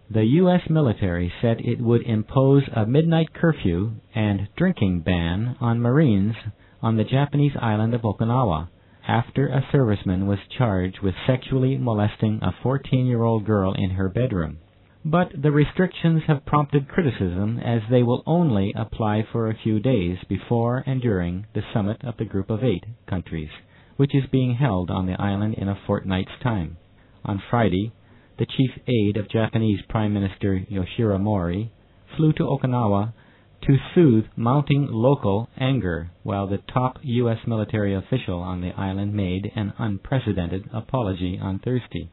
The U.S. military said it would impose a midnight curfew and drinking ban on Marines on the Japanese island of Okinawa after a serviceman was charged with sexually molesting a 14-year-old girl in her bedroom. But the restrictions have prompted criticism as they will only apply for a few days before and during the summit of the Group of 8 countries, which is being held on the island in a fortnight's time. On Friday, the chief aide of Japanese Prime Minister Yoshiro Mori flew to Okinawa to soothe mounting local anger, while the top U.S. military official on the island made an unprecedented apology on Thursday.